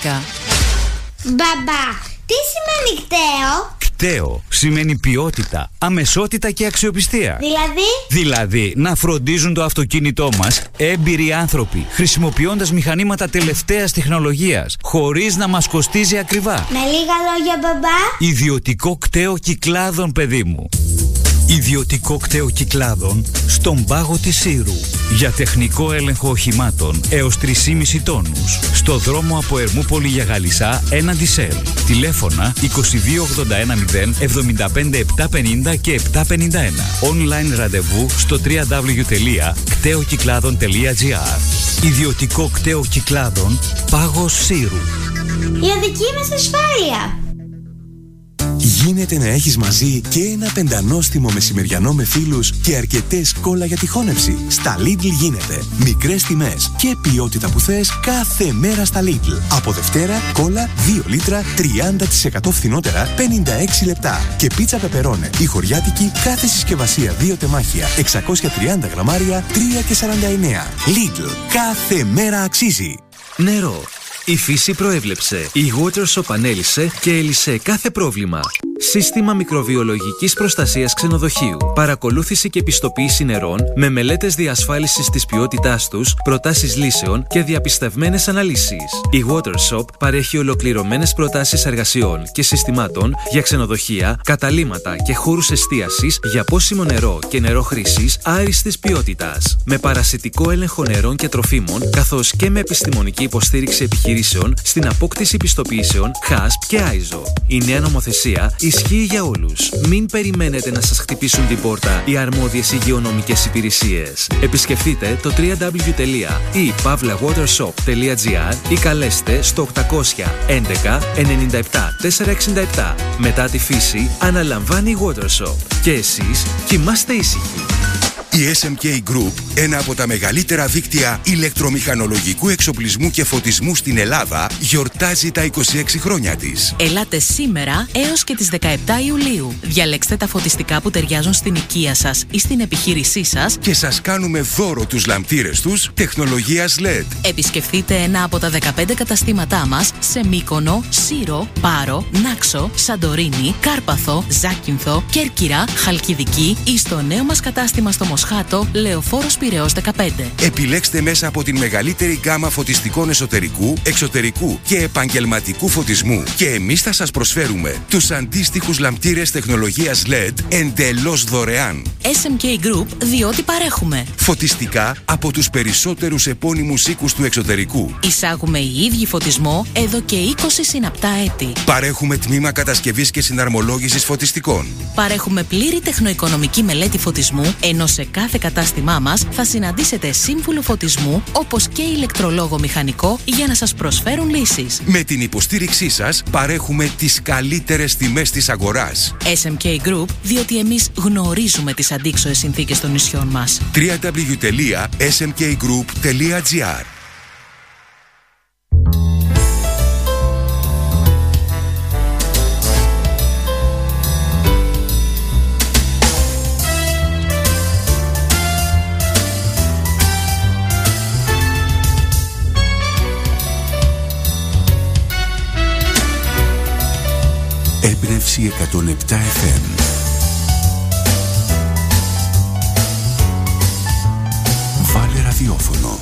11. Μπαμπά, τι σημαίνει κταίο? Κταίο σημαίνει ποιότητα, αμεσότητα και αξιοπιστία. Δηλαδή να φροντίζουν το αυτοκίνητό μας έμπειροι άνθρωποι, χρησιμοποιώντας μηχανήματα τελευταίας τεχνολογίας, χωρίς να μας κοστίζει ακριβά. Με λίγα λόγια, μπαμπά. Ιδιωτικό κταίο Κυκλάδων, παιδί μου. Ιδιωτικό κταίο Κυκλάδων στον πάγο της Σύρου. Για τεχνικό έλεγχο οχημάτων έως 3,5 τόνους. Στο δρόμο από Ερμούπολη για Γαλισσά έναντι ΣΕΛ. Τηλέφωνα 2281 075 750 και 751. Online ραντεβού στο www.κταίοκυκλάδων.gr. Ιδιωτικό κταίο Κυκλάδων, πάγος Σύρου. Για δική μας ασφάλεια. Γίνεται να έχεις μαζί και ένα πεντανόστιμο μεσημεριανό με φίλους και αρκετές κόλλα για τη χώνευση. Στα Lidl γίνεται. Μικρές τιμές και ποιότητα που θες κάθε μέρα στα Lidl. Από Δευτέρα, κόλλα 2 λίτρα 30% φθηνότερα 56 λεπτά. Και πίτσα πεπερώνε η χωριάτικη κάθε συσκευασία 2 τεμάχια 630 γραμμάρια 3,49. Lidl. Κάθε μέρα αξίζει. Νερό. Η φύση προέβλεψε. Η WaterShop ανέλυσε και έλυσε κάθε πρόβλημα. Σύστημα μικροβιολογικής προστασίας ξενοδοχείου. Παρακολούθηση και πιστοποίηση νερών με μελέτες διασφάλισης της ποιότητάς τους, προτάσεις λύσεων και διαπιστευμένες αναλύσεις. Η WaterShop παρέχει ολοκληρωμένες προτάσεις εργασιών και συστημάτων για ξενοδοχεία, καταλύματα και χώρους εστίασης για πόσιμο νερό και νερό χρήσης άριστης ποιότητας. Με παρασιτικό έλεγχο νερών και τροφίμων, καθώς και με επιστημονική υποστήριξη επιχειρήσεων στην απόκτηση πιστοποιήσεων HASP και ISO. Η νέα νομοθεσία ισχύει για όλους. Μην περιμένετε να σας χτυπήσουν την πόρτα οι αρμόδιες υγειονομικές υπηρεσίες. Επισκεφτείτε το www.pavlawatershop.gr ή καλέστε στο 811 97 467. Μετά τη φύση αναλαμβάνει η WaterShop. Και εσείς κοιμάστε ήσυχοι. Η SMK Group, ένα από τα μεγαλύτερα δίκτυα ηλεκτρομηχανολογικού εξοπλισμού και φωτισμού στην Ελλάδα, γιορτάζει τα 26 χρόνια της. Ελάτε σήμερα έως και τις 17 Ιουλίου. Διαλέξτε τα φωτιστικά που ταιριάζουν στην οικία σας ή στην επιχείρησή σας και σας κάνουμε δώρο τους λαμπτήρες τους τεχνολογίας LED. Επισκεφτείτε ένα από τα 15 καταστήματά μας σε Μύκονο, Σύρο, Πάρο, Νάξο, Σαντορίνη, Κάρπαθο, Ζάκυνθο, Κέρκυρα, Χαλκιδική ή στο νέο μας κατάστημα στο Μοσχάτο, Λεωφόρος Πειραιώς 15. Επιλέξτε μέσα από την μεγαλύτερη γκάμα φωτιστικών εσωτερικού, εξωτερικού και επαγγελματικού φωτισμού και εμείς θα σας προσφέρουμε τους αντίστοιχους λαμπτήρες τεχνολογίας LED εντελώς δωρεάν. SMK Group, διότι παρέχουμε φωτιστικά από τους περισσότερους επώνυμους οίκους του εξωτερικού. Εισάγουμε οι ίδιοι φωτισμό εδώ και 20 συναπτά έτη. Παρέχουμε τμήμα κατασκευής και συναρμολόγησης φωτιστικών. Παρέχουμε πλήρη τεχνοοικονομική μελέτη φωτισμού, ενώ σε κάθε κατάστημά μας θα συναντήσετε σύμβουλο φωτισμού όπως και ηλεκτρολόγο μηχανικό για να σας προσφέρουν λύσεις. Με την υποστήριξή σας παρέχουμε τις καλύτερες τιμές της αγοράς. SMK Group, διότι εμείς γνωρίζουμε τις αντίξωες συνθήκες των νησιών μας. www.smkgroup.gr. Έμπνευση 107 FM. Βάλε ραδιόφωνο.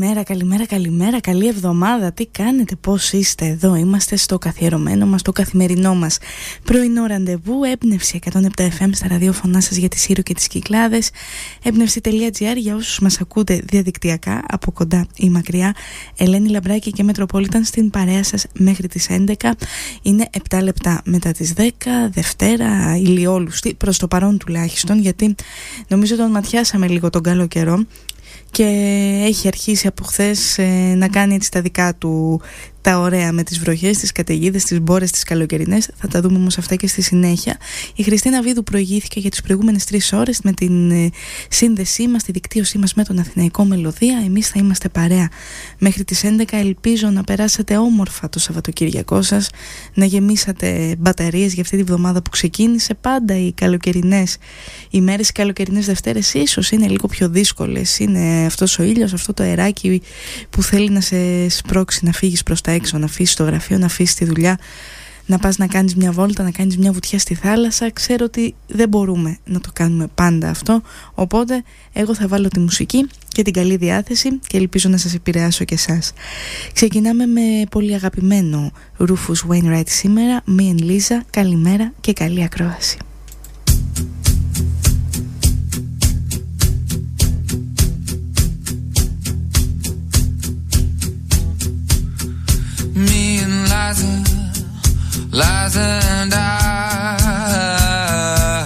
Καλημέρα, καλή εβδομάδα. Τι κάνετε, πώς είστε? Εδώ είμαστε στο καθιερωμένο μας, το καθημερινό μας πρωινό ραντεβού. Έμπνευση 107 FM στα ραδιόφωνά σας για τη Σύρο και τις Κυκλάδες. Έμπνευση.gr για όσους μας ακούτε διαδικτυακά, από κοντά ή μακριά. Ελένη Λαμπράκη και Μετροπόλιταν στην παρέα σας μέχρι τις 11. Είναι 7 λεπτά μετά τις 10, Δευτέρα, ηλιόλουστη, προς το παρόν τουλάχιστον, γιατί νομίζω τον ματιάσαμε λίγο τον καλό καιρό και έχει αρχίσει από χθες να κάνει έτσι τα δικά του τα ωραία με τις βροχές, τις καταιγίδες, τις μπόρες, τις καλοκαιρινές. Θα τα δούμε όμως αυτά και στη συνέχεια. Η Χριστίνα Βίδου προηγήθηκε για τις προηγούμενες 3 ώρες με την σύνδεσή μας, τη δικτύωσή μας με τον Αθηναϊκό Μελωδία. Εμείς θα είμαστε παρέα μέχρι τις 11. Ελπίζω να περάσατε όμορφα το Σαββατοκύριακό σας, να γεμίσατε μπαταρίες για αυτή τη βδομάδα που ξεκίνησε. Πάντα οι καλοκαιρινές ημέρες, οι καλοκαιρινές Δευτέρες ίσως είναι λίγο πιο δύσκολες. Είναι αυτός ο ήλιος, αυτό το αεράκι που θέλει να σε σπρώξει να φύγεις προς τα έξω, να αφήσεις το γραφείο, να αφήσεις τη δουλειά, να πας να κάνεις μια βόλτα, να κάνεις μια βουτιά στη θάλασσα. Ξέρω ότι δεν μπορούμε να το κάνουμε πάντα αυτό, οπότε εγώ θα βάλω τη μουσική και την καλή διάθεση και ελπίζω να σας επηρεάσω και εσάς. Ξεκινάμε με πολύ αγαπημένο Rufus Wainwright σήμερα, Me and Lisa. Καλημέρα και καλή ακρόαση. Me and Liza and I,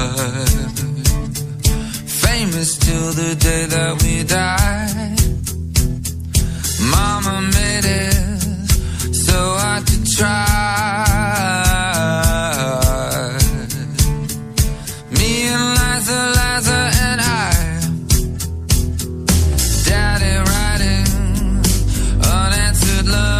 famous till the day that we die. Mama made it so hard to try. Me and Liza and I, Daddy writing unanswered love.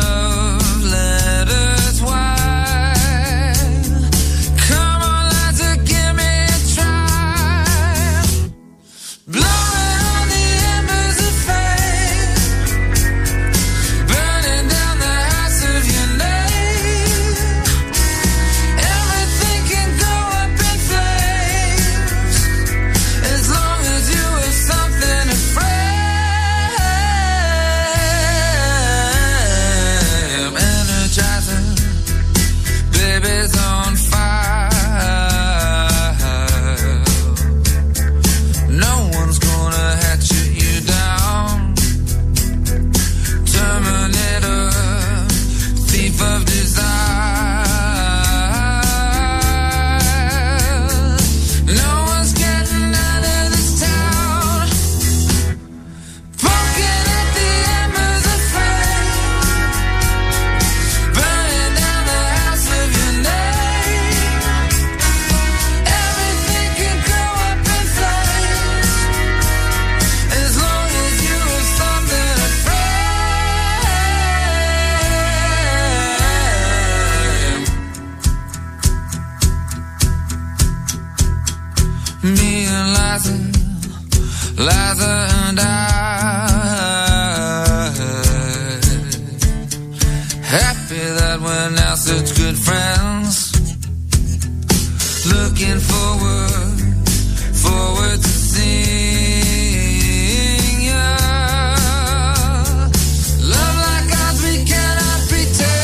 Liza and I, happy that we're now such good friends, looking forward to seeing you. Love like ours we cannot pretend.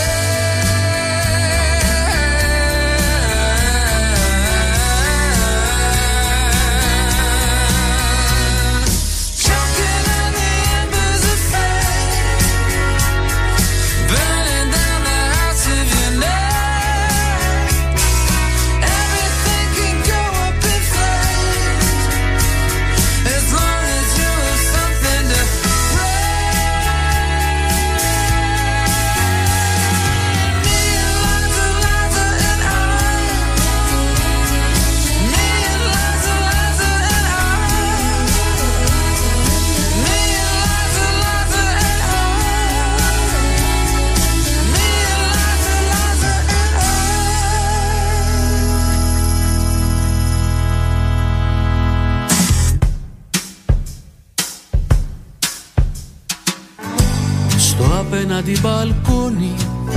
Απέναντι μπαλκόνι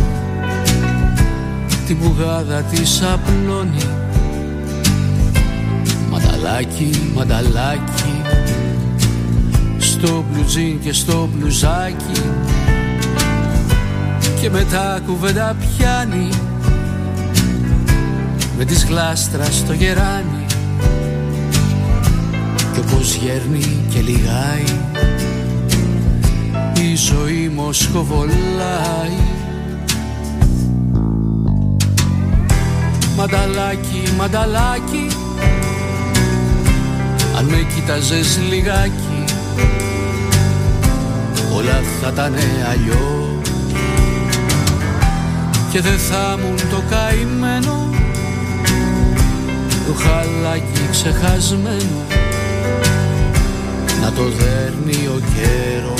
τη μπουγάδα της απλώνει. Μανταλάκι, μανταλάκι, στο στο μπλουτζίν και στο μπλουζάκι, και μετά κουβέντα πιάνει με της γλάστρας στο γεράνι, κι όπως γέρνει και λιγάει η ζωή μοσχοβολάει. Μανταλάκι, μανταλάκι, αν με κοίταζες λιγάκι όλα θα ήτανε αλλιώς, και δεν θα ήμουν το καημένο το χαλάκι ξεχασμένο να το δέρνει ο καιρός.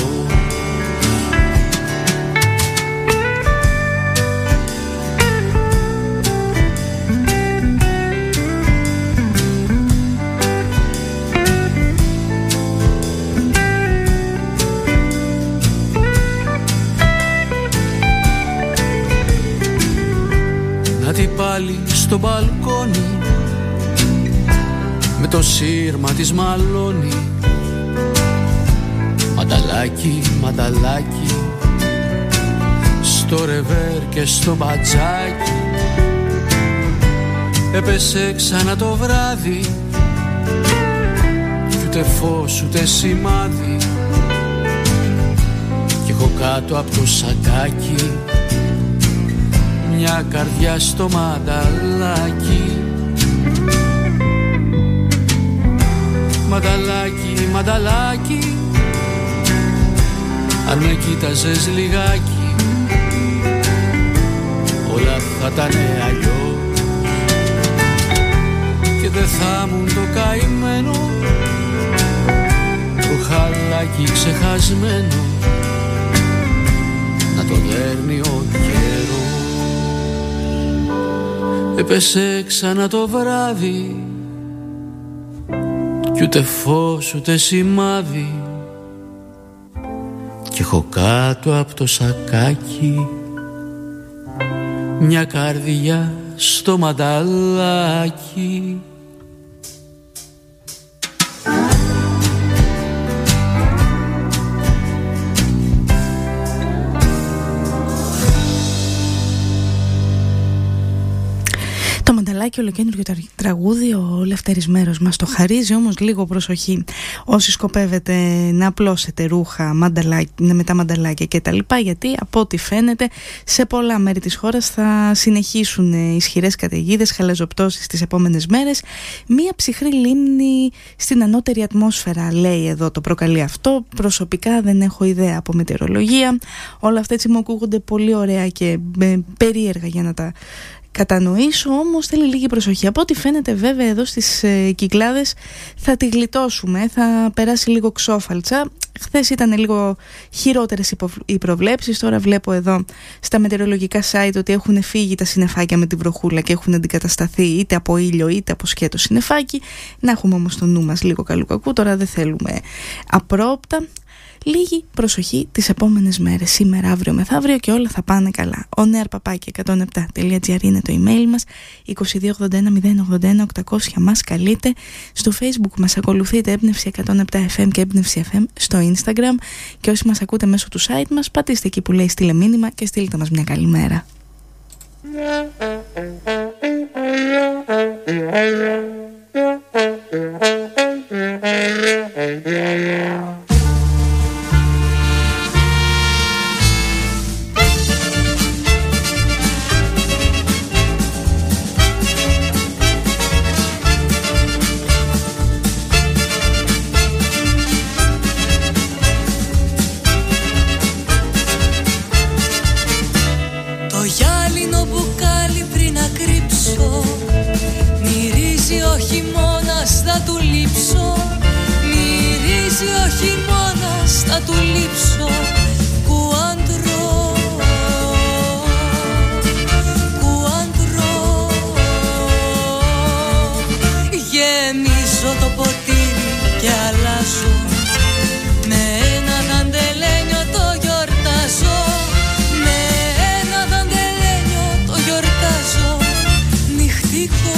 Να πάλι στο μπαλκόνι με το σύρμα της μαλώνει. Μανταλάκι, μανταλάκι, στο ρεβέρ και στο μπατζάκι. Έπεσε ξανά το βράδυ κι ούτε φως ούτε σημάδι, κι έχω κάτω από το σακάκι μια καρδιά στο μανταλάκι. Μανταλάκι, μανταλάκι, αν με κοίταζες λιγάκι όλα θα ήτανε αλλιώς, και δεν θα ήμουν το καημένο το χαλάκι ξεχασμένο να το δέρνει ο καιρός. Έπεσε ξανά το βράδυ κι ούτε φως ούτε σημάδι, κι έχω κάτω από το σακάκι μια καρδιά στο μανταλάκι. Και ολοκέντρο τραγούδι ο Λευτέρης Μέρος μας το χαρίζει, όμως λίγο προσοχή όσοι σκοπεύετε να απλώσετε ρούχα με τα μανταλάκια και τα λοιπά, γιατί από ό,τι φαίνεται σε πολλά μέρη της χώρας θα συνεχίσουν ισχυρές καταιγίδες, χαλαζοπτώσεις τις επόμενες μέρες. Μία ψυχρή λίμνη στην ανώτερη ατμόσφαιρα, λέει εδώ, το προκαλεί αυτό. Προσωπικά δεν έχω ιδέα από μετεωρολογία, όλα αυτά έτσι μου ακούγονται πολύ ωραία και περίεργα για να τα κατανοήσω, όμως θέλει λίγη προσοχή. Από ό,τι φαίνεται βέβαια εδώ στις Κυκλάδες θα τη γλιτώσουμε, θα περάσει λίγο ξόφαλτσα. Χθες ήταν λίγο χειρότερες οι προβλέψεις, τώρα βλέπω εδώ στα μετεωρολογικά site ότι έχουν φύγει τα συννεφάκια με την βροχούλα και έχουν αντικατασταθεί είτε από ήλιο είτε από σκέτο συννεφάκι. Να έχουμε όμως το νου μας λίγο καλού κακού, τώρα δεν θέλουμε απρόοπτα. Λίγη προσοχή τις επόμενες μέρες, σήμερα, αύριο, μεθαύριο, και όλα θα πάνε καλά. oneair@107.gr είναι το email μας, 2281-081-800 μας καλείτε. Στο Facebook μας ακολουθείτε Έμπνευση 107 FM και Έμπνευση FM στο Instagram, και όσοι μας ακούτε μέσω του site μας, πατήστε εκεί που λέει στείλε μήνυμα και στείλτε μας μια καλημέρα. Μυρίζει ο χειμώνας, θα του λείψω. Μυρίζει ο χειμώνας, θα του λείψω. Κουάντρο, κουάντρο. Γεμίζω το ποτήρι και αλλάζω. Με ένα δαντελένιο το γιορτάζω. Με ένα δαντελένιο το γιορτάζω. Νυχτικό.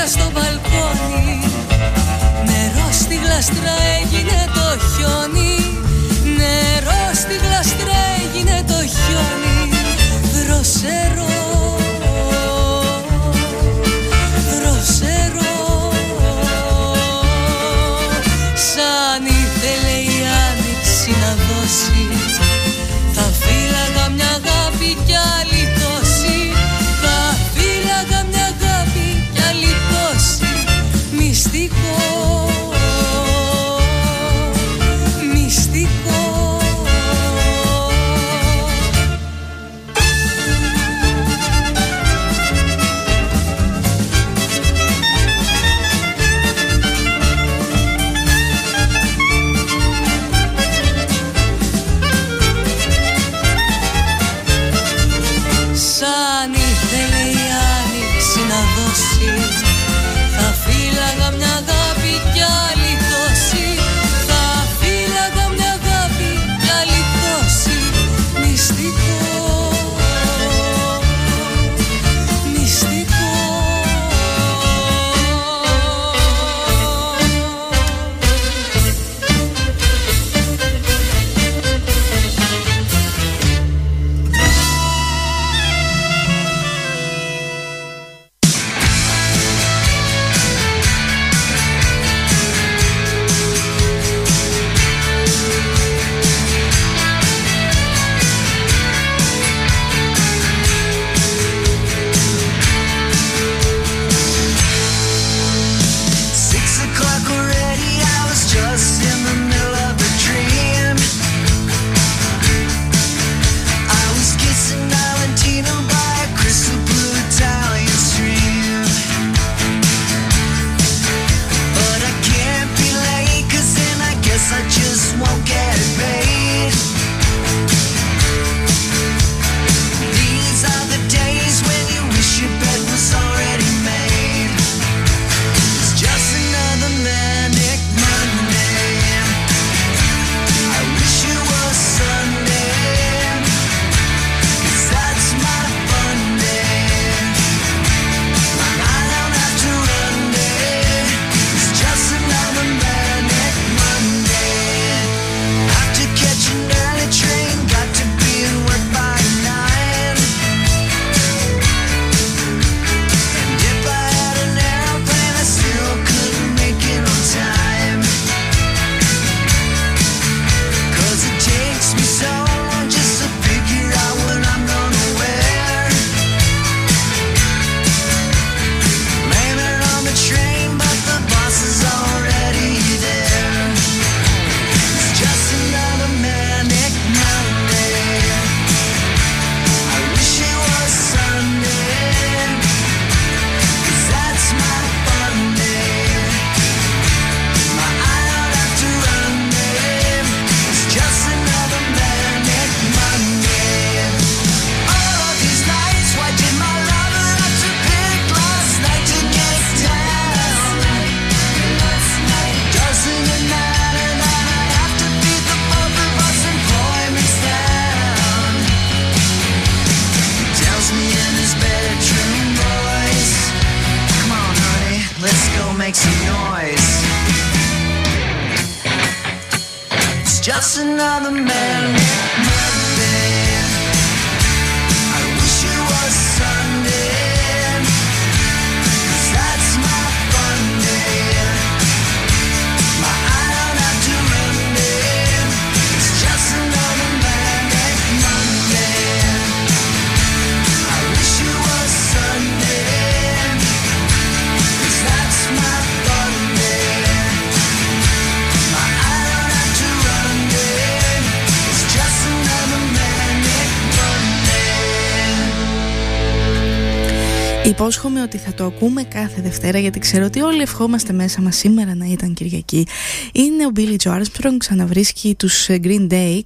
στο μπαλκόνι. Νερό στη γλαστρά έγινε το χιόνι. Νερό στη γλαστρά έγινε το χιόνι. Δροσερό, δροσερό. Σαν ήθελε η άνοιξη να δώσει, θα φύλαγα μια αγάπη κι άλλη τόση. Θα φύλαγα μια αγάπη κι άλλη τόση. Μυστικό, μυστικό. Σαν ήθελε η άνοιξη να δώσει, θα φύλαγα μια αγάπη κι άλλη τόση. Θα φύλαγα μια αγάπη κι άλλη τόση. Μυστικό, μυστικό. Make some noise. It's just another manic Monday. I wish it was Sunday, 'cause that's my fun day. My eye don't have to run day. It's just another manic Monday. I wish it was Sunday, 'cause that's my Υπόσχομαι ότι θα το ακούμε κάθε Δευτέρα, γιατί ξέρω ότι όλοι ευχόμαστε μέσα μας σήμερα να ήταν Κυριακή. Είναι ο Billy Joe Armstrong, ξαναβρίσκει τους Green Day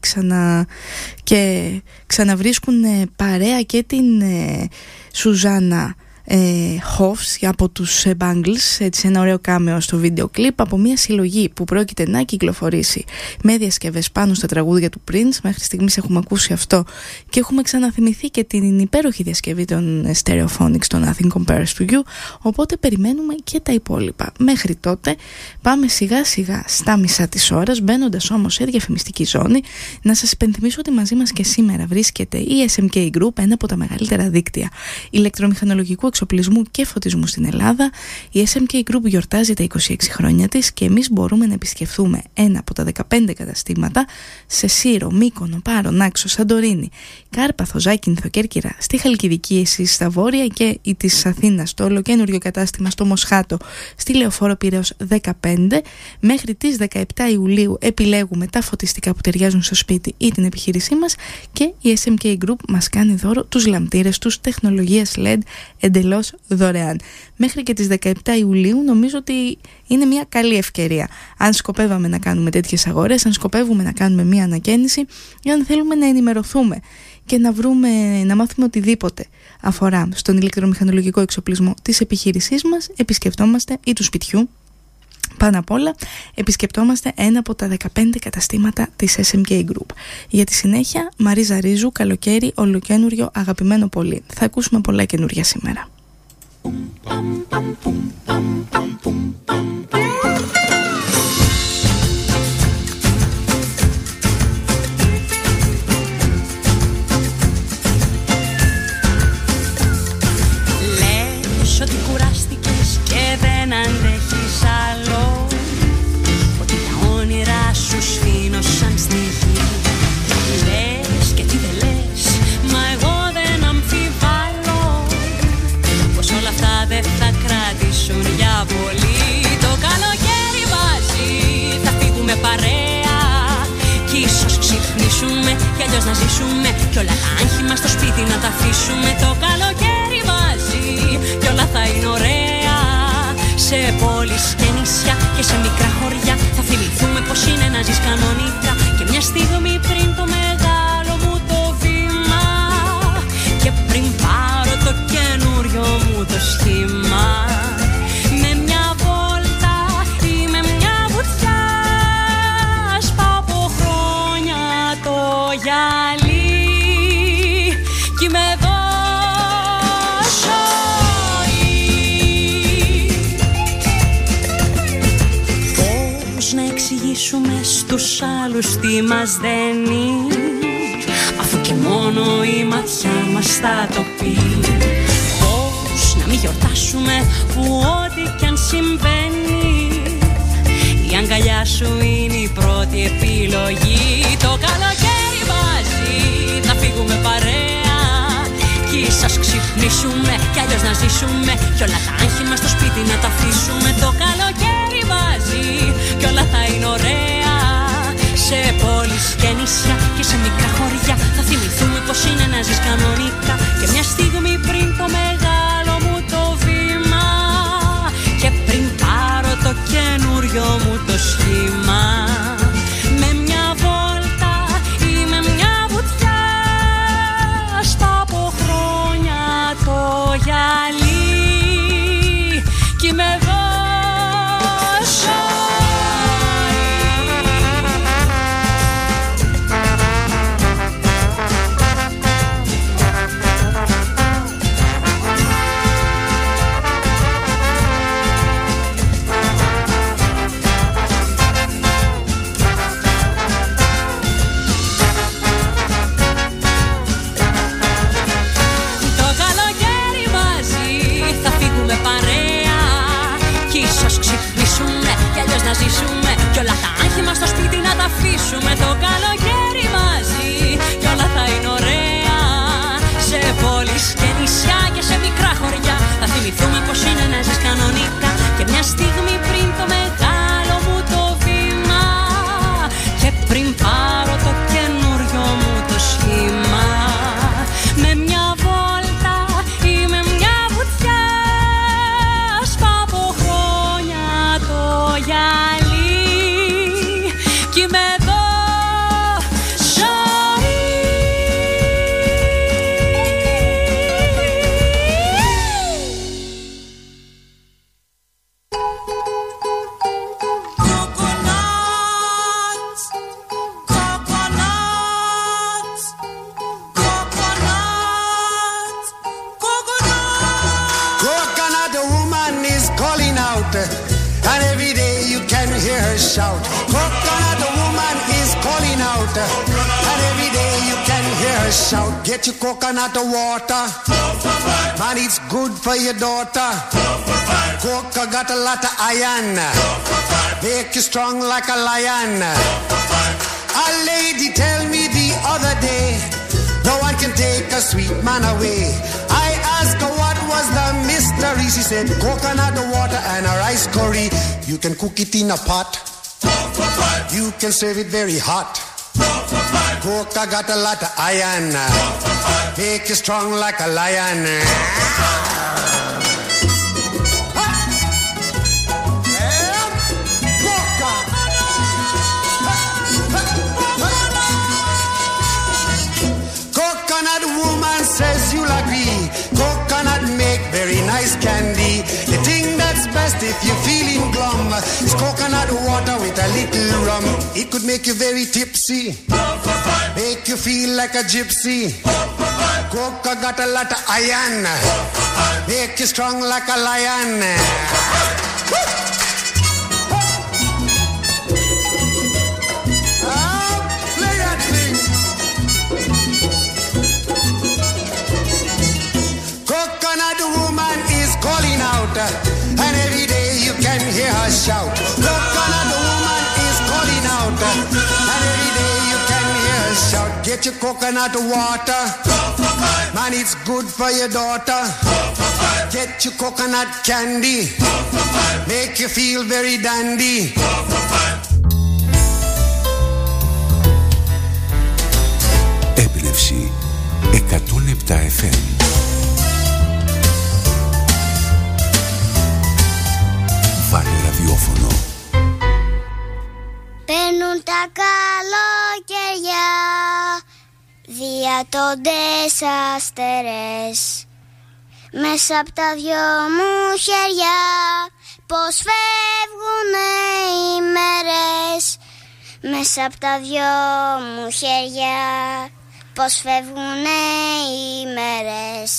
και ξαναβρίσκουν παρέα και την Σουζάννα Hoffs από τους Bangles, έτσι ένα ωραίο κάμεο στο βίντεο κλιπ από μια συλλογή που πρόκειται να κυκλοφορήσει με διασκευές πάνω στα τραγούδια του Prince. Μέχρι στιγμής έχουμε ακούσει αυτό και έχουμε ξαναθυμηθεί και την υπέροχη διασκευή των Stereophonics, το Nothing Compares to You, οπότε περιμένουμε και τα υπόλοιπα. Μέχρι τότε πάμε σιγά σιγά στα μισά της ώρας, μπαίνοντας όμως σε διαφημιστική ζώνη. Να σας υπενθυμίσω ότι μαζί μας και σήμερα βρίσκεται η SMK Group, ένα από τα μεγαλύτερα δίκτυα ηλεκτρομηχανολογικού εξοπλισμού και φωτισμού στην Ελλάδα. Η SMK Group γιορτάζει τα 26 χρόνια της και εμείς μπορούμε να επισκεφθούμε ένα από τα 15 καταστήματα σε Σύρο, Μύκονο, Πάρο, Νάξο, Σαντορίνη, Κάρπαθο, Ζάκυνθο, Κέρκυρα, στη Χαλκιδική, εσείς στα βόρεια και η της Αθήνας, το ολοκένουργιο κατάστημα στο Μοσχάτο, στη Λεωφόρο Πειραιώς 15. Μέχρι τις 17 Ιουλίου επιλέγουμε τα φωτιστικά που ταιριάζουν στο σπίτι ή την επιχείρησή μας και η SMK Group μας κάνει δώρο τους λαμπτήρες τους τεχνολογίας LED εντελώς δωρεάν. Μέχρι και τις 17 Ιουλίου νομίζω ότι είναι μια καλή ευκαιρία. Αν σκοπεύαμε να κάνουμε τέτοιες αγορές, αν σκοπεύουμε να κάνουμε μια ανακαίνιση ή αν θέλουμε να ενημερωθούμε και να μάθουμε οτιδήποτε αφορά στον ηλεκτρομηχανολογικό εξοπλισμό της επιχείρησής μας, επισκεφτόμαστε ή του σπιτιού. Πάνω απ' όλα επισκεπτόμαστε ένα από τα 15 καταστήματα της SMK Group. Για τη συνέχεια, Μαρίζα Ρίζου, καλοκαίρι, ολοκένουριο, αγαπημένο πολύ. Θα ακούσουμε πολλά καινούρια σήμερα. Λες ότι κουράστηκες και δεν αντέχεις άλλο, ότι τα όνειρά σου σφήνω σαν στη γη. Λες και τι δεν λες, μα εγώ δεν αμφιβάλλω πως όλα αυτά δεν θα κρατήσουν για πολύ. Το καλοκαίρι μαζί θα φύγουμε παρέα κι ίσως ξυπνήσουμε κι αλλιώς να ζήσουμε κι όλα τα άγχη μας στο σπίτι να τα αφήσουμε. Το καλοκαίρι μαζί κι όλα θα είναι ωραία, σε πόλεις και νησιά και σε μικρά χωριά. Θα θυμηθούμε πως είναι να ζεις κανονικά και μια στιγμή πριν το μεγάλο μου το βήμα και πριν πάρω το καινούριο μου το σχήμα, με μια βόλτα ή με μια βουτιά σπάω από χρόνια το γυαλί κι είμαι εδώ. Στους άλλους τι μας δένει, αφού και μόνο η ματιά μας θα το πει. Πώς να μην γιορτάσουμε που ό,τι κι αν συμβαίνει η αγκαλιά σου είναι η πρώτη επιλογή. Το καλοκαίρι μαζί θα φύγουμε παρέα κι ίσως ξυπνήσουμε κι αλλιώς να ζήσουμε κι όλα τα άγχη μας στο σπίτι να τα αφήσουμε. Το καλοκαίρι μαζί κι όλα θα είναι ωραία, σε πόλεις και νησιά και σε μικρά χωριά. Θα θυμηθούμε πως είναι να ζεις κανονικά και μια στιγμή πριν το μεγάλο μου το βήμα και πριν πάρω το καινούριο μου το σχήμα, με μια βόλτα ή με μια βουτιά σπάω από χρόνια το γυαλί κι είμαι εγώ. Να ζήσουμε κι όλα τα άγχη μας στο σπίτι να τα αφήσουμε. Το καλοκαίρι μαζί κι όλα θα είναι ωραία, σε πόλεις και νησιά και σε μικρά χωριά. Θα θυμηθούμε πως είναι να ζεις κανονικά και μια στιγμή πριν το μεγάλο μου το βήμα και πριν πάρω το καινούριο μου το σχήμα, με μια βόλτα ή με μια βουτιά σπάω από χρόνια το γυαλί κι είμαι εδώ. shout. Coconut woman is calling out, and every day you can hear her shout. Get your coconut water, man, it's good for your daughter. Coca got a lot of iron, make you strong like a lion. A lady tell me the other day, no one can take a sweet man away. I asked her what was the mystery. She said coconut water and a rice curry. You can cook it in a pot, you can serve it very hot. Coca got a lot of iron, make you strong like a lion. Coconut woman says you'll agree, coconut make very nice candy. The thing that's best if you're feeling glum is coconut water with a little rum. It could make you very tipsy, make you feel like a gypsy. Coca got a lot of iron, make you strong like a lion. And every day you can hear her shout. Coconut woman is calling out, and every day you can hear her shout. Get your coconut water, man, it's good for your daughter. Get your coconut candy, make you feel very dandy. Έμπνευση 107 FM. Βάλε ραδιόφωνο. Παίρνουν τα καλοκαιριά, διατώντες αστερές, μέσα απ' τα δυο μου χέρια, πως φεύγουνε οι μέρες. Μέσα απ' τα δυο μου χέρια, πως φεύγουνε οι μέρες.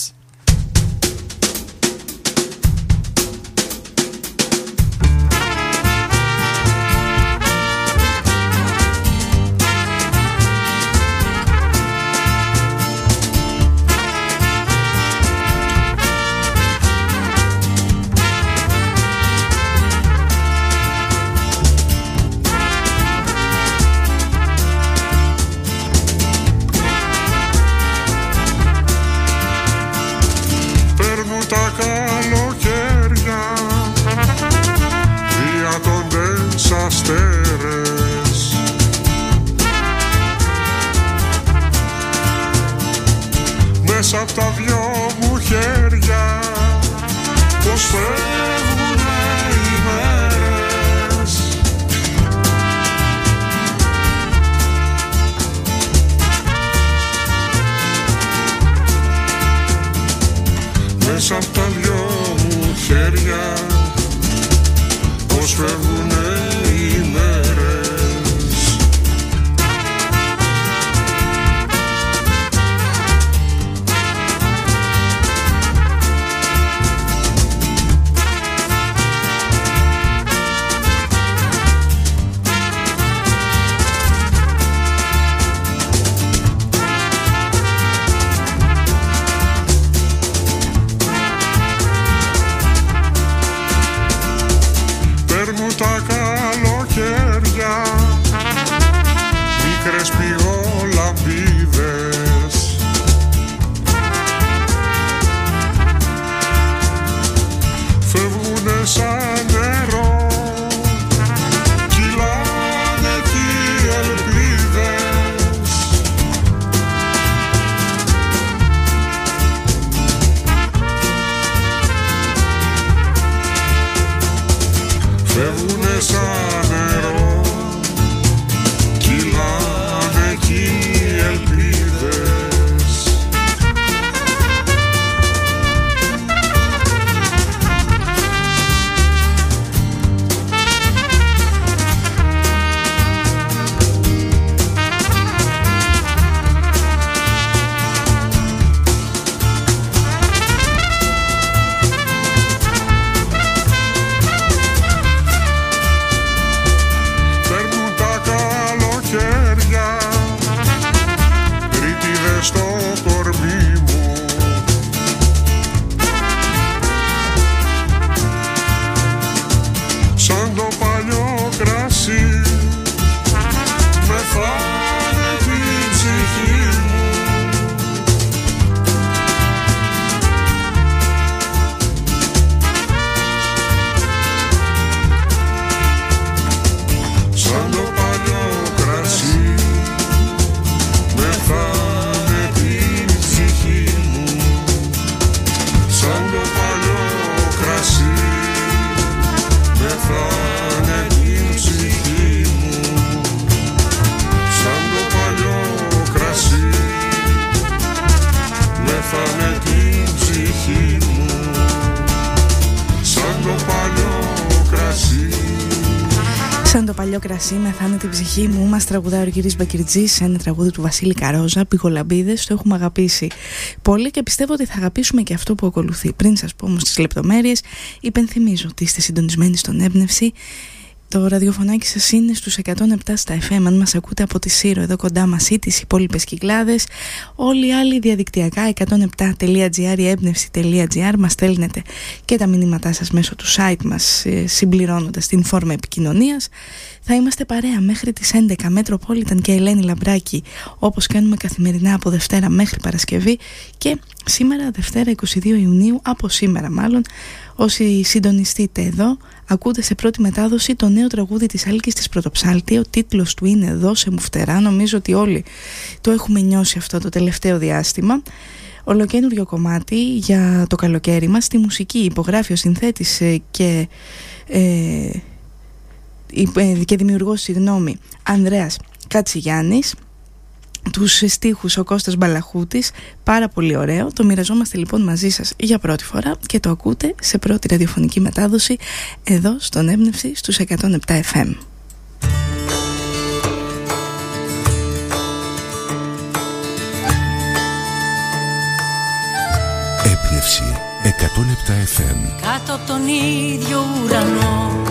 Τα καλοκαίρια, διατώντες αστέρες, μέσα απ' τα δυο μου χέρια, πως φεύγουνε οι μέρες. Μέσα απ' τα δυο μου χέρια, πως φεύγουνε οι μέρες. Τα καλοκαίρια, μικρές πηγολαμπίδες, φεύγουνε σαν νερό, κυλάνε κι οι ελπίδες. Φεύγουνε σαν νερό, κυλάνε κι κρασί μεθάνε την ψυχή μου. Μας τραγουδάει ο Κύρις Μπακυρτζής σε ένα τραγούδι του Βασίλη Καρόζα, Πικολαμπίδες. Το έχουμε αγαπήσει πολύ και πιστεύω ότι θα αγαπήσουμε και αυτό που ακολουθεί. Πριν σας πω όμως τις λεπτομέρειες, υπενθυμίζω ότι είστε συντονισμένοι στον Έμπνευση. Το ραδιοφωνάκι σας είναι στους 107 στα FM. Αν μας ακούτε από τη Σύρο εδώ κοντά μας ή τις υπόλοιπες Κυκλάδες, όλοι οι άλλοι διαδικτυακά 107.gr ή έμπνευση.gr. μας στέλνετε και τα μηνύματά σας μέσω του site μας, συμπληρώνοντας την φόρμα επικοινωνίας. Θα είμαστε παρέα μέχρι τις 11, Μέτροπόλιταν και Ελένη Λαμπράκη, όπως κάνουμε καθημερινά από Δευτέρα μέχρι Παρασκευή. Και σήμερα, Δευτέρα 22 Ιουνίου, από σήμερα μάλλον, όσοι συντονιστείτε εδώ, ακούτε σε πρώτη μετάδοση το νέο τραγούδι της Άλκης της Πρωτοψάλτη. Ο τίτλος του είναι «Δώσε μου φτερά». Νομίζω ότι όλοι το έχουμε νιώσει αυτό το τελευταίο διάστημα. Ολοκαίνουργιο κομμάτι για το καλοκαίρι μας. Στη μουσική υπογράφει ο συνθέτης και δημιουργός, Ανδρέας Κατσιγιάννης. Τους στίχους ο Κώστας Μπαλαχούτης. Πάρα πολύ ωραίο. Το μοιραζόμαστε λοιπόν μαζί σας για πρώτη φορά και το ακούτε σε πρώτη ραδιοφωνική μετάδοση εδώ στον Έμπνευση στους 107 FM. Έμπνευση 107 FM. Κάτω από τον ίδιο ουρανό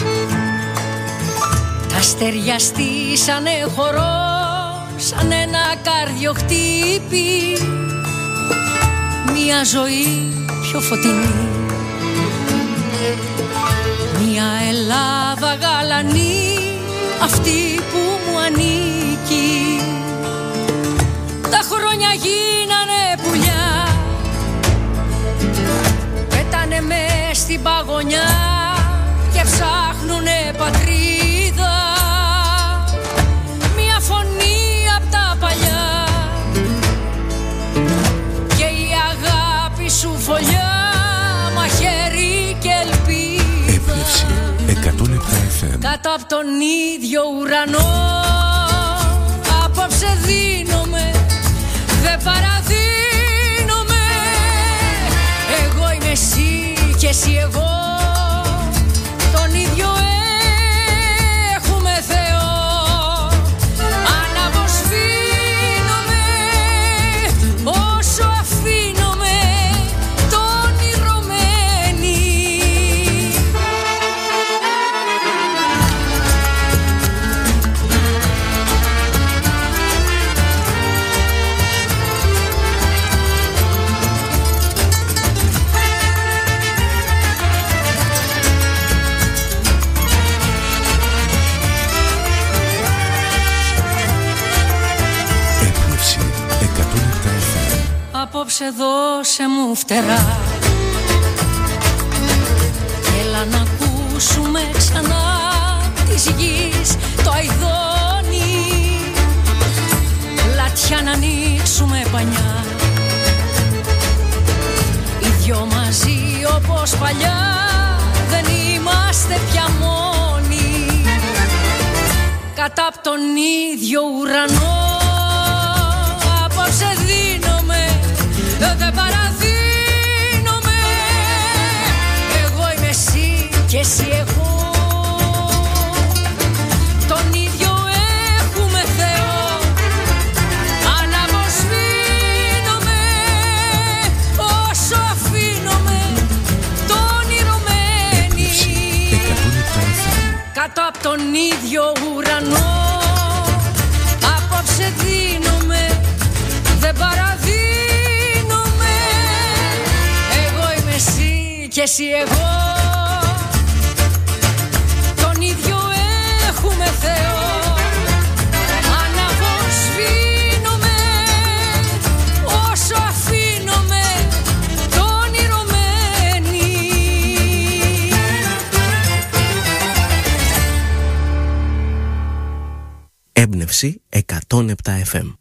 τα αστέρια στήσανε χορό σαν ένα καρδιοχτύπη, μια ζωή πιο φωτεινή, μια Ελλάδα γαλανή, αυτή που μου ανήκει. Τα χρόνια γίνανε πουλιά, πέτανε μες στην παγωνιά και ψάχνουνε πατρίδα. Μια φωνή απ' τα παλιά και η αγάπη σου φωλιά, μαχαίρι και ελπίδα. Έμπνευση 107 FM. Κάτω απ' τον ίδιο ουρανό απόψε δίνομαι, δεν παραδίνομαι. Εγώ είμαι εσύ και εσύ εγώ, τον ίδιο έχουμε Θεό. Αναβοσβήνομαι όσο αφήνομαι το ονειρωμένη. Απόψε δώσε μου φτερά, έλα να ακούσουμε ξανά της γης το αηδόνι, πλατιά να ανοίξουμε πανιά, οι δυο μαζί όπως παλιά, δεν είμαστε πια μόνοι. Κάτω απ' τον ίδιο ουρανό απόψε δίνομαι, δεν παραδίνομαι. Εγώ είμαι εσύ και εσύ εγώ, τον ίδιο έχουμε Θεό. Αναβοσβήνομαι όσο αφήνομαι το ονειρωμένη. Κάτω απ' τον ίδιο ουρανό απόψε δίνομαι, δεν παραδίνομαι. Εγώ είμαι εσύ και εσύ εγώ, τον ίδιο έχουμε Θεό. Αναβοσβήνομαι όσο αφήνομαι το ονειρωμένη. Έμπνευση 107 FM.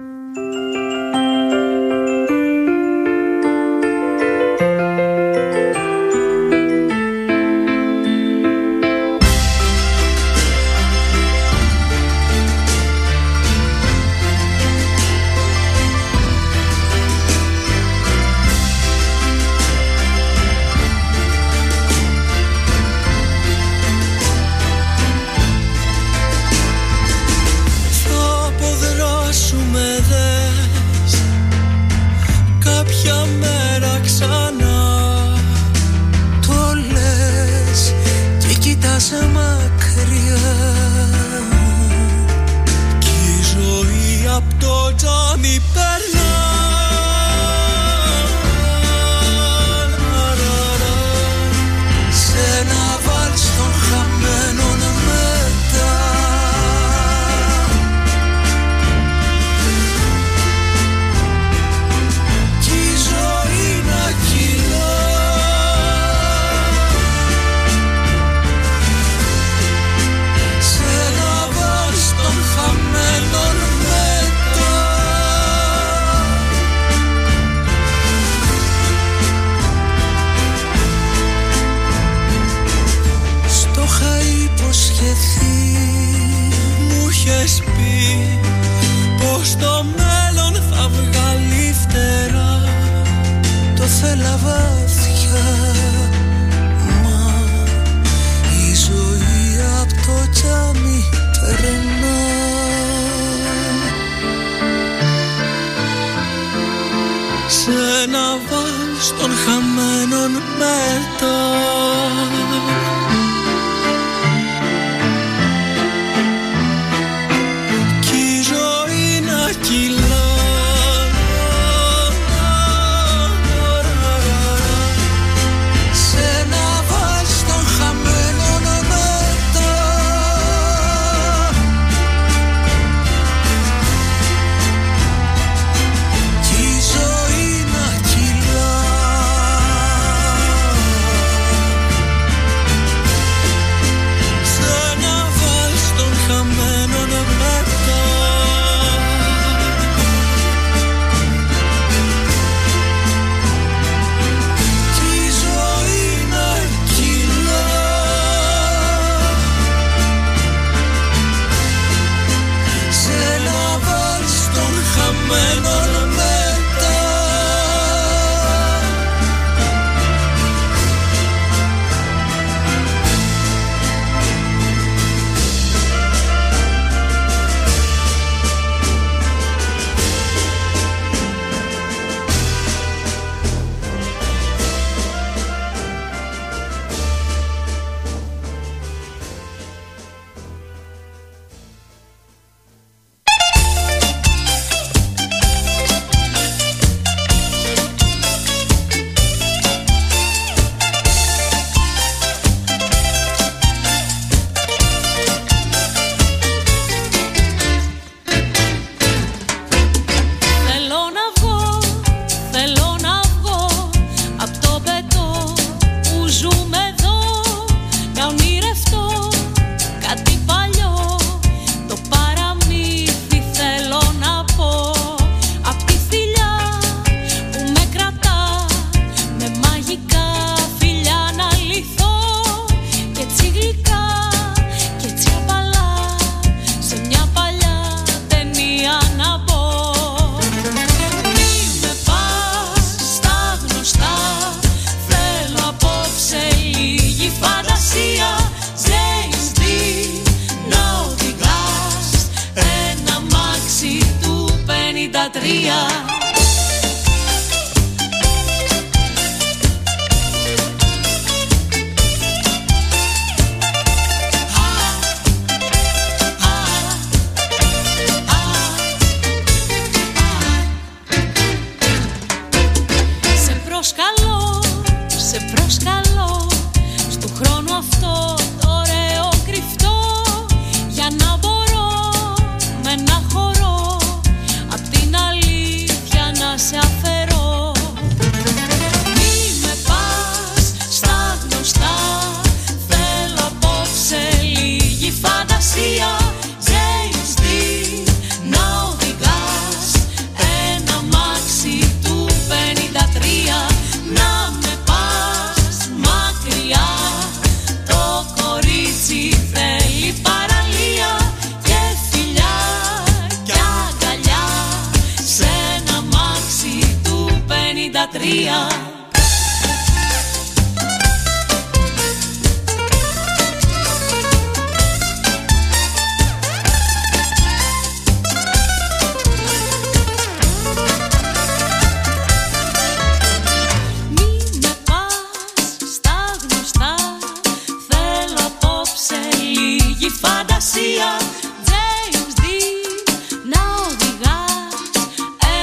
Φαντασία, James Dean, να οδηγάς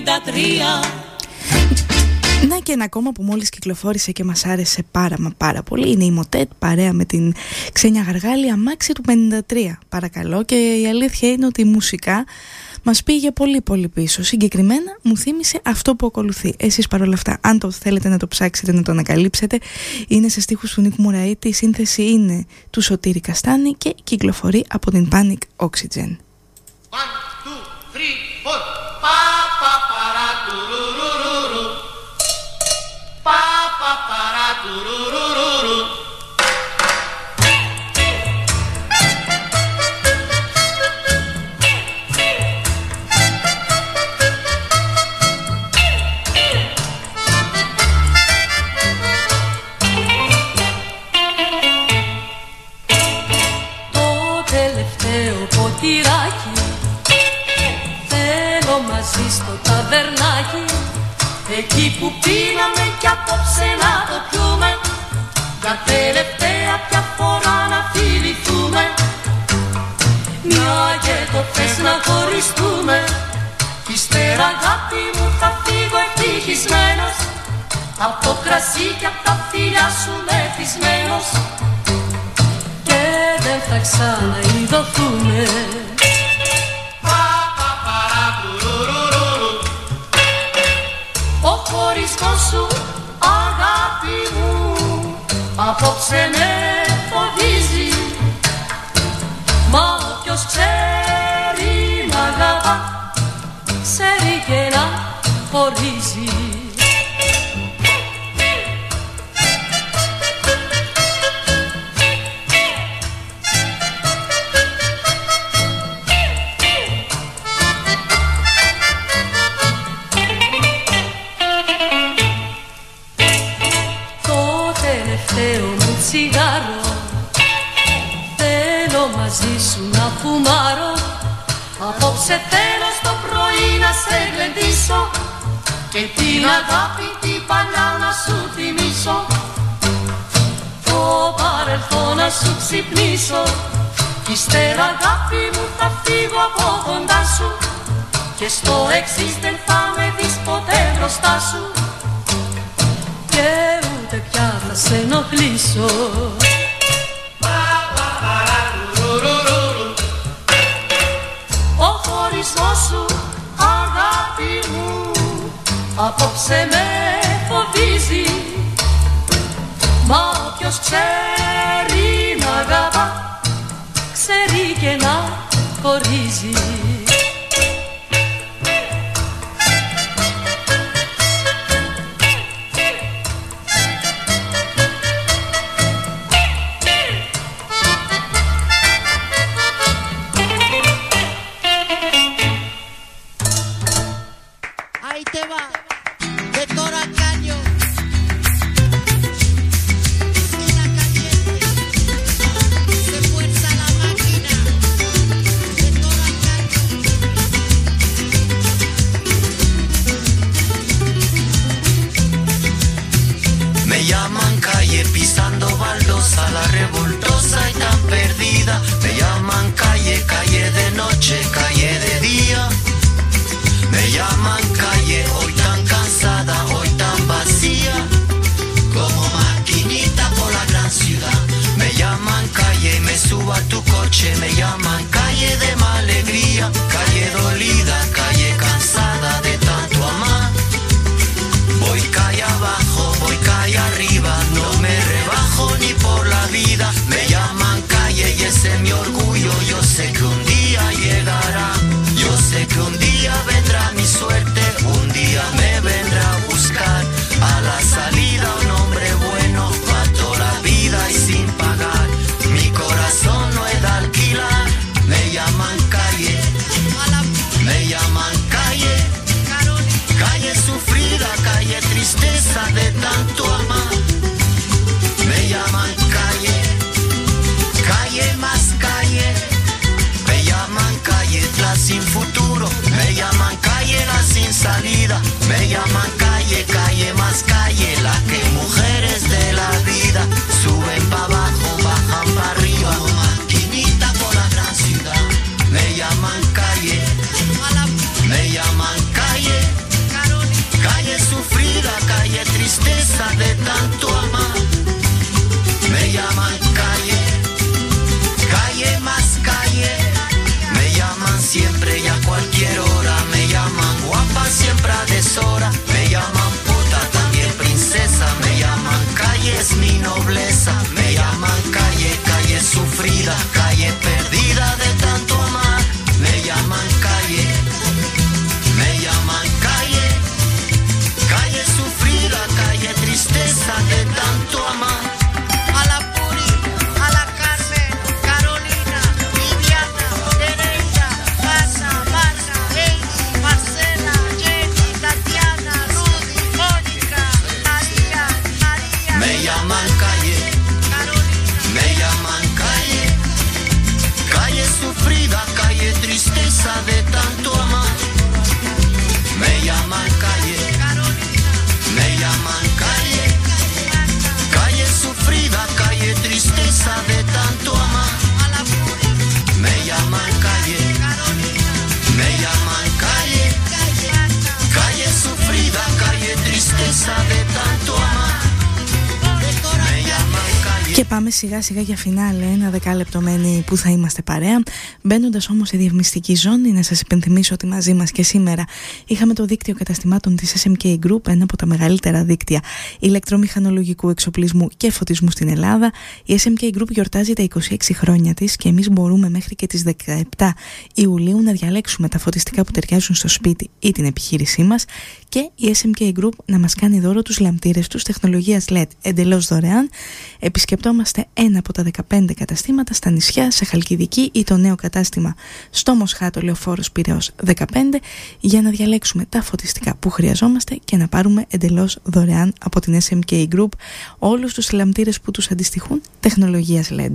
Να και ένα ακόμα που μόλις κυκλοφόρησε και μας άρεσε πάρα πολύ είναι η Μοτέτ παρέα με την Ξένια Γαργάλη, Αμάξι του 53. Παρακαλώ, και η αλήθεια είναι ότι η μουσικά μας πήγε πολύ πίσω. Συγκεκριμένα μου θύμισε αυτό που ακολουθεί. Εσείς παρόλα αυτά, αν το θέλετε να το ψάξετε, να το ανακαλύψετε, είναι σε στίχους του Νίκου Μουραήτη, η σύνθεση είναι του Σωτήρη Καστάνη και κυκλοφορεί από την Panic Oxygen. 1, 2, 3, 4. Pa pa para turururu. Pa pa para turururu. Το τελευταίο ποτηράκι θέλω μαζί στο ταβερνάκι, εκεί που πίναμε κι απόψε να το πιούμε, για τελευταία πια φορά να φιληθούμε. Μια και το θες να χωριστούμε, κι ύστερα αγάπη μου θα φύγω ευτυχισμένος, απ' το κρασί κι απ' τα φιλιά σου μεθυσμένος, και δεν θα ξαναειδωθούμε. Ο χωρισμός σου, αγάπη μου, απόψε με φοβίζει, μα όποιος ξέρει να αγαπά, ξέρει και να χωρίζει. Τσιγάρο, θέλω μαζί σου να φουμάρω, απόψε θέλω στο πρωί να σε γλεντήσω και την αγάπη την παλιά να σου θυμίσω, το παρελθόν να σου ξυπνήσω, κι ύστερα αγάπη μου θα φύγω από κοντά σου και στο εξής δεν θα με δεις ποτέ μπροστά σου και ούτε πια θα σε ενοχλήσω. Ο χωρισμός σου, αγάπη μου, απόψε με φοβίζει, μα όποιος ξέρει να αγαπά, ξέρει και να χωρίζει. Se fuerza la máquina de toda caña. tristeza de tanto amar. Me llaman calle. Και πάμε σιγά σιγά για φινάλε, ένα δεκάλεπτο μένει που θα είμαστε παρέα. Μπαίνοντας όμως σε διαφημιστική ζώνη, να σας υπενθυμίσω ότι μαζί μας και σήμερα είχαμε το δίκτυο καταστημάτων της SMK Group, ένα από τα μεγαλύτερα δίκτυα ηλεκτρομηχανολογικού εξοπλισμού και φωτισμού στην Ελλάδα. Η SMK Group γιορτάζει τα 26 χρόνια της και εμείς μπορούμε μέχρι και τις 17 Ιουλίου να διαλέξουμε τα φωτιστικά που ταιριάζουν στο σπίτι ή την επιχείρησή μας και η SMK Group να μας κάνει δώρο τους λαμπτήρες τους τεχνολογίας LED εντελώς δωρεάν. Επισκεπτόμαστε ένα από τα 15 καταστήματα στα νησιά, σε Χαλκιδική ή το νέο κατάστημα στο Μοσχάτο Λεωφόρος Πειραιώς 15 για να διαλέξουμε τα φωτιστικά που χρειαζόμαστε και να πάρουμε εντελώς δωρεάν από την SMK Group όλους τους λαμπτήρες που τους αντιστοιχούν τεχνολογίας LED.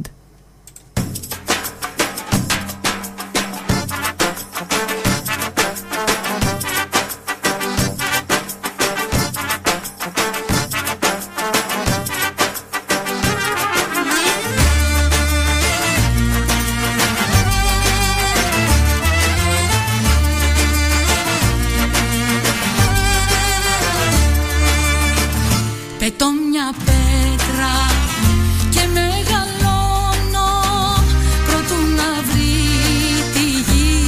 Πετώ μια πέτρα και μεγαλώνω προτού να βρει τη γη.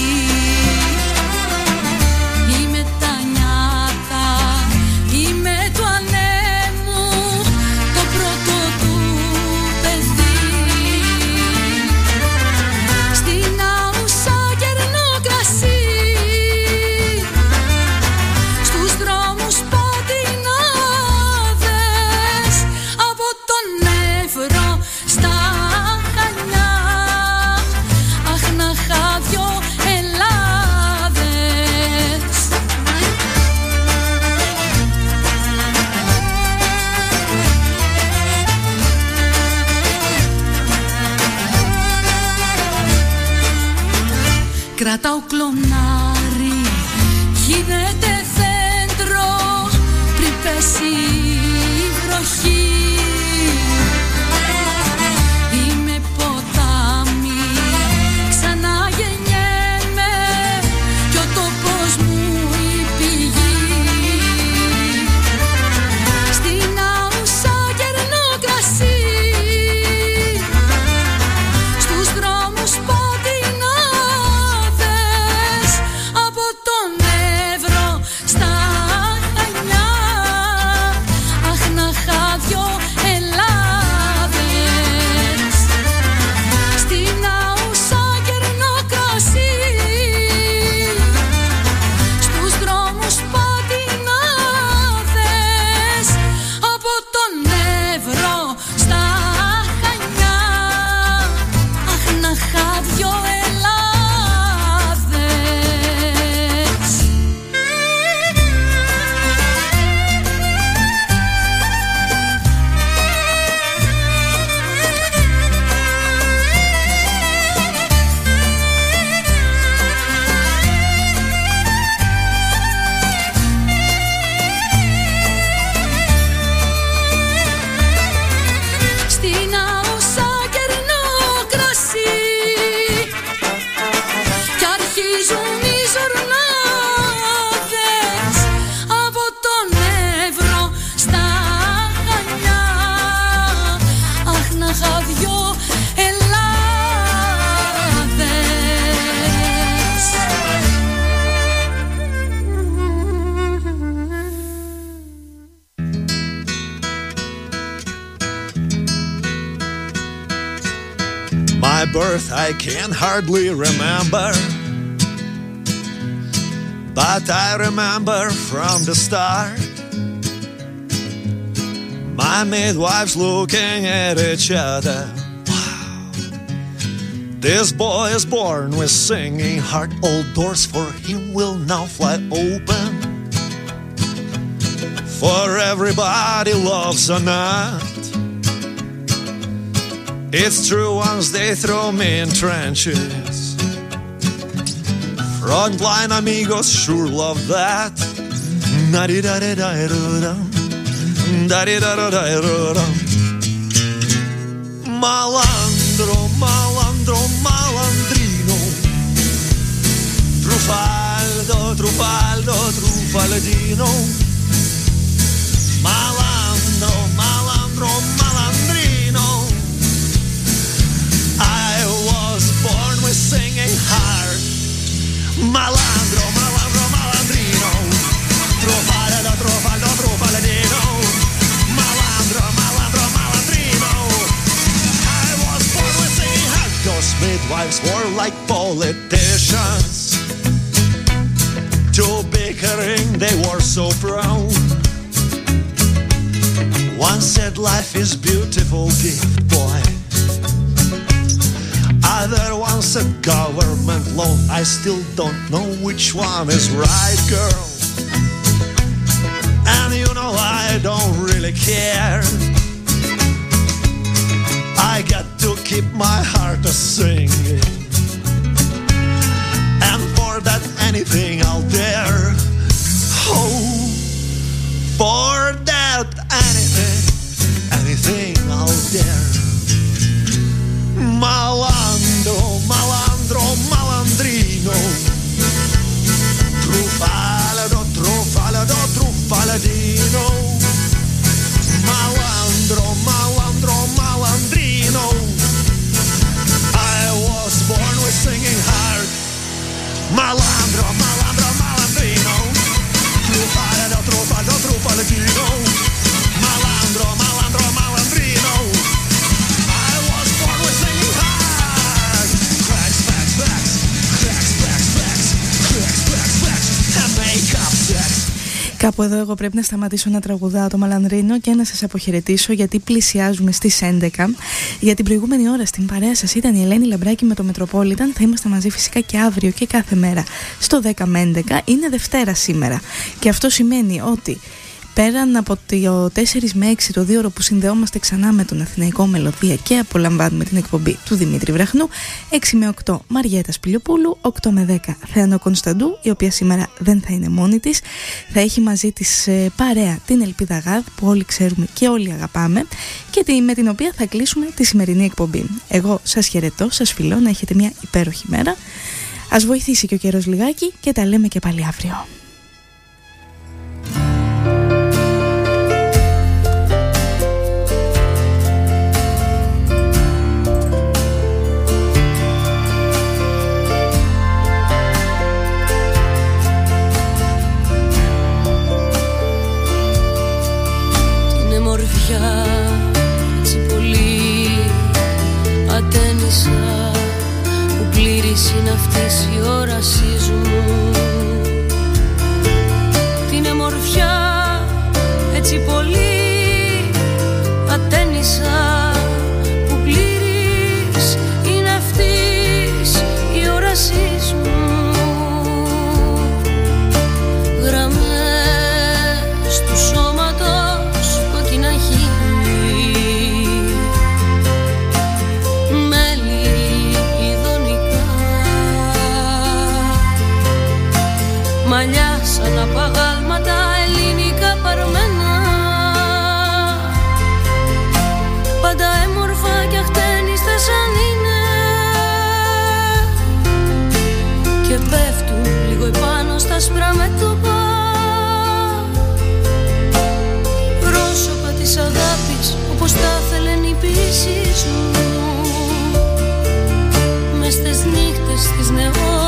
Είμαι τα νιάτα, είμαι του ανέμου, το πρώτο του παιδί. Στην άουσα γερνό κρασί, στους δρόμους πάτινα κρατάω κλονάρι, γίνεται δέντρο πριν πέσει η βροχή. Είμαι ποτάμι, ξαναγεννιέμαι κι ο τόπος μου η πηγή. Στην άουσα γερνό κρασί, στους δρόμους πάτινα από τον Εύρο στα Χανιά. Αχ, να είχα δυο Ελλάδες. Στην άουσα γερνό κρασί, στους δρόμους πατινάδες. Από τον Εύρο στα Χανιά. Αχ, να είχα δυο My birth I can hardly remember, but I remember from the start my midwives looking at each other. Wow. This boy is born with singing heart, all doors for him will now fly open. For everybody loves a nut. It's true once they throw me in trenches. Frontline amigos sure love that. Malandro, malandro, malandrino. Trufaldo, trufaldo, trufaldino. Malandro, malandro, malandrino. I was born with singing heart. Malandro, malandro, malandrino. Trufaldo, trufaldo, trufaladino. Malandro, malandro, malandrino. I was born with singing heart. Those midwives were like politicians. To bickering, they were so proud. One said life is beautiful gift, boy. Other one said government loan. I still don't know which one is right, girl. And you know I don't really care. I got to keep my heart a-singing. And for that anything I'll dare. Oh, for that anything I'll dare. Malandro, malandro, malandrino. Trufaldo, trufaldo, trufaladino. Malandro, malandro, malandrino. I was born with singing heart. Malandro, malandro, malandrino. Trufaldo, trufaldo, trufaladino. Malandro, malandro, malandrino. I was born with singing heart. Cracks, cracks, cracks. Cracks, cracks, cracks. Cracks, cracks, cracks. And make up sex. Κάπου εδώ εγώ πρέπει να σταματήσω να τραγουδάω το Μαλανδρίνο και να σας αποχαιρετήσω, γιατί πλησιάζουμε στις 11. Για την προηγούμενη ώρα στην παρέα σας ήταν η Ελένη Λαμπράκη με το Μετροπόλιταν. Θα είμαστε μαζί φυσικά και αύριο και κάθε μέρα στο 10 με 11. Είναι Δευτέρα σήμερα και αυτό σημαίνει ότι πέραν από το 4 με 6 το 2ωρο που συνδεόμαστε ξανά με τον Αθηναϊκό Μελωδία και απολαμβάνουμε την εκπομπή του Δημήτρη Βραχνού, 6 με 8 Μαριέτα Σπηλιοπούλου, 8 με 10 Θεανό Κωνσταντού, η οποία σήμερα δεν θα είναι μόνη της, θα έχει μαζί της παρέα την Ελπίδα Γάδ που όλοι ξέρουμε και όλοι αγαπάμε και με την οποία θα κλείσουμε τη σημερινή εκπομπή. Εγώ σας χαιρετώ, σας φιλώ, να έχετε μια υπέροχη μέρα. Ας βοηθήσει και ο καιρός λιγάκι και τα λέμε και πάλι αύριο. Έτσι πολύ ατένισα που πλήρης είναι αυτής η όρασής μου. Την εμορφιά έτσι πολύ ατένισα που πλήρης είναι αυτής η όρασής μου. Γραμμές του σώματος κόκκινα χείλη, μέλη ειδονικά, μαλλιά σαν απαγάλματα ελληνικά παρμένα, πάντα έμορφα κι αχτένιστα σαν είναι, και πέφτουν λίγο επάνω στα άσπρα μέτωπα, πρόσωπα της αγάπης όπως τα θέλουν οι ποιήσεις μου, μες στις νύχτες της νεό